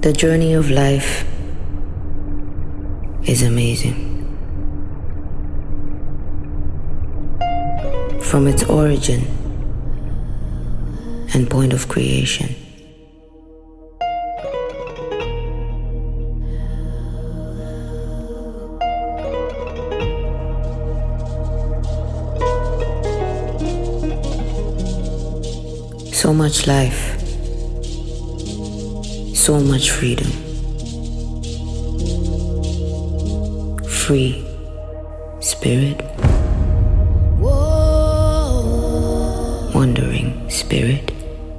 The journey of life is amazing. From its origin and point of creation, so much life, so much freedom. Free spirit, wandering spirit,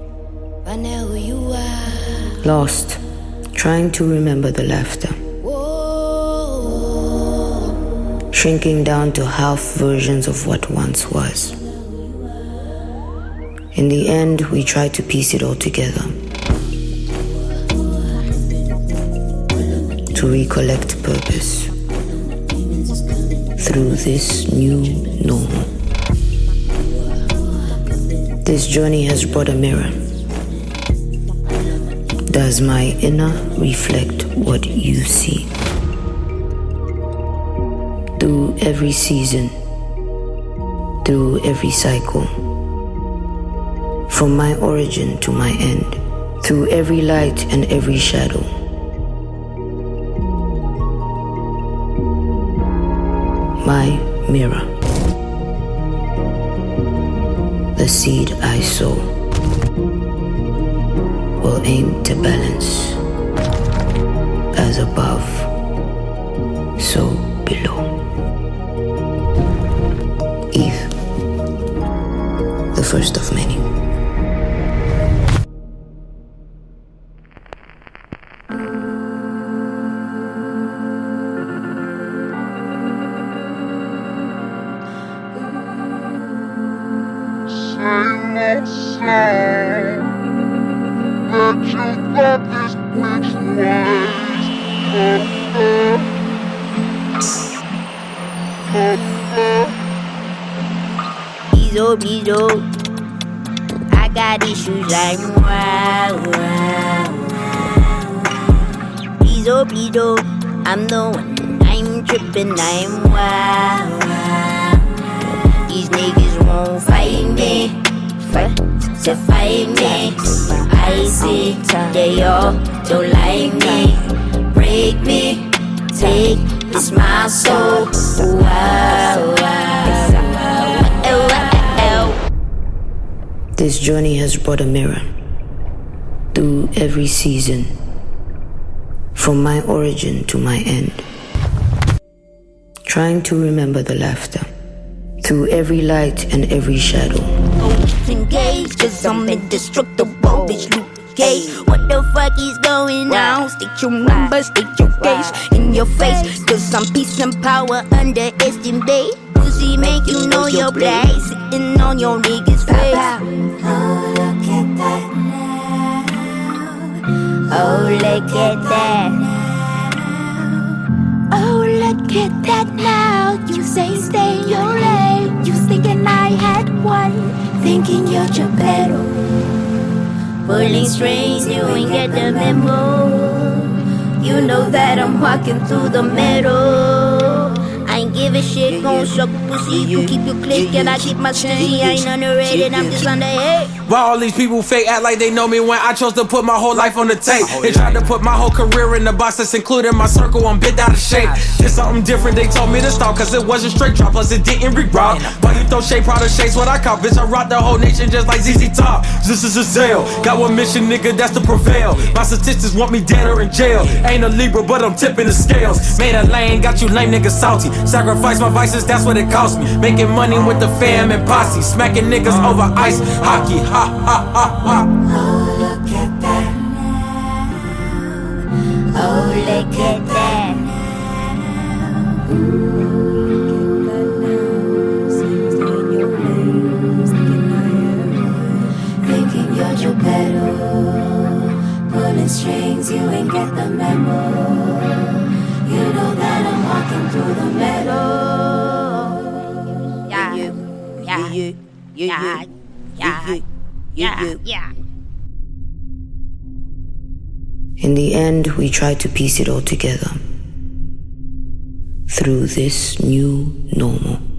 lost, trying to remember the laughter, shrinking down to half versions of what once was. In the end, we try to piece it all together, to recollect purpose through this new normal. This journey has brought a mirror. Does my inner reflect what you see? Through every season, through every cycle, from my origin to my end, through every light and every shadow. My mirror, the seed I sow, will aim to balance, as above, so below. Eve, the first of many. Bizo, I got issues like Bizo, I'm the one, I'm trippin', I'm wild. These niggas won't fight me, to fight me. I see they all don't like me, break me, take this my soul. This journey has brought a mirror through every season, from my origin to my end, trying to remember the laughter through every light and every shadow. Engage, cause I'm indestructible, bitch Luke Cage. What the fuck is going on? State your number, state your case in your face, cause I'm peace and power, underestimate. Pussy make you know your place, sitting on your niggas' face. Oh, look at that now. Oh, look at that. Oh, look at that now. You say stay in your lane. You thinking I had one, thinking you're Geppetto. Pulling strings, you ain't get the memo. You know that I'm walking through the middle. I ain't give a shit, gon' suck pussy. You keep your click and I keep my stizzy. I ain't underrated, I'm just underhit. Why all these people fake act like they know me when I chose to put my whole life on the tape? They tried to put my whole career in the box that's including my circle. I'm bent out of shape. It's something different, they told me to stop, cause it wasn't straight drop, plus it didn't re-rock. Why you throw shade, proud of shades, what I call, bitch, I rock the whole nation just like ZZ Top. This is a sale, got one mission, nigga, that's to prevail. My statistics want me dead or in jail. Ain't a Libra, but I'm tipping the scales. Made a lane, got you lame niggas salty. Sacrifice my vices, that's what it cost me. Making money with the fam and posse, smacking niggas over ice hockey. Ha ha ha ha. Oh, look at that now. Oh, look at that. Thinking you're Geppetto. Pulling strings, you ain't get the memo. You know that I'm walking through the meadow. Yeah. In the end, we tried to piece it all together through this new normal.